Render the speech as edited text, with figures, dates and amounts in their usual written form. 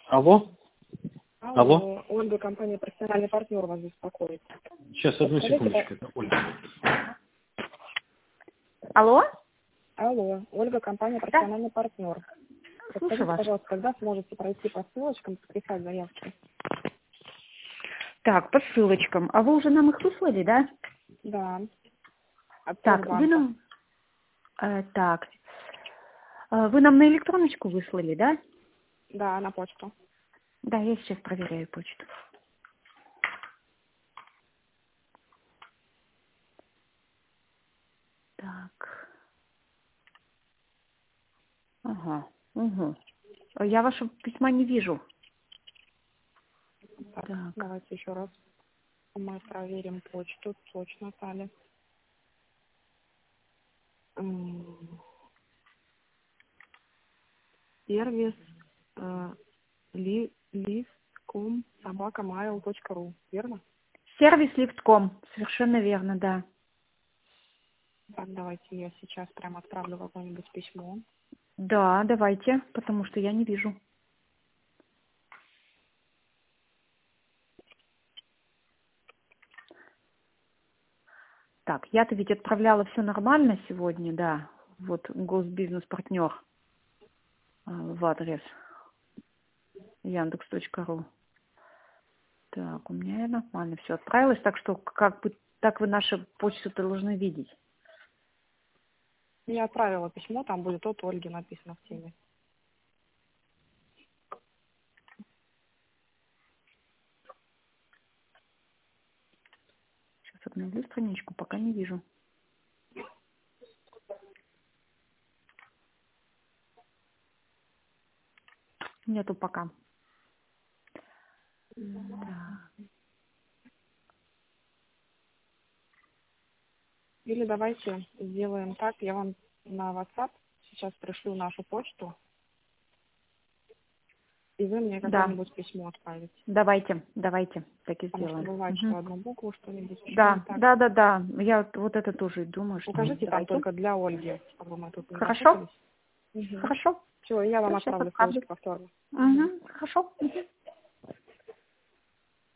Алло? Алло? Алло, Ольга, компания «Профессиональный партнер» вас беспокоит. Сейчас, одну секундочку. Это Ольга. Алло? Алло, Ольга, компания «Профессиональный партнер». Слушаю Подскажите, вас. пожалуйста, когда сможете пройти по ссылочкам, подписать заявки? Так, по ссылочкам. А вы уже нам их выслали, да? Да. От Так, вы Сбербанка. нам... Вы нам на электроночку выслали, да? Да, на почту. Да, я сейчас проверяю почту. Так. Ага. Угу. Я вашего письма не вижу. Так, Так. давайте еще раз мы проверим почту. Точно, Таля. Сервис list.com@mail.ru, верно? Сервис Лифтком. Совершенно верно, да. Так, давайте я сейчас прям отправлю какое-нибудь письмо. Да, давайте, потому что я не вижу. Так, я-то ведь отправляла все нормально сегодня, да. Вот госбизнес-партнер в адрес яндекс.ру. Так, у меня нормально все отправилось, так что как бы так вы нашу почту должны видеть. Я отправила письмо, там будет от Ольги написано в теме. Сейчас обновлю страничку, пока не вижу. Нету пока. Так. Или давайте сделаем так, я вам на WhatsApp сейчас пришлю нашу почту, и вы мне Да, какое-нибудь письмо отправите. давайте, так и Потому что сделаем. бывает, Угу. что одну букву что-нибудь еще не Да, так. да. Я вот это тоже думаю, что Укажите там давайте. только для Ольги, чтобы мы тут не Хорошо? запутались. Угу. Хорошо. Все, я вам Сейчас отправлю отправлю. ссылочку повторно. Угу. Хорошо. Угу.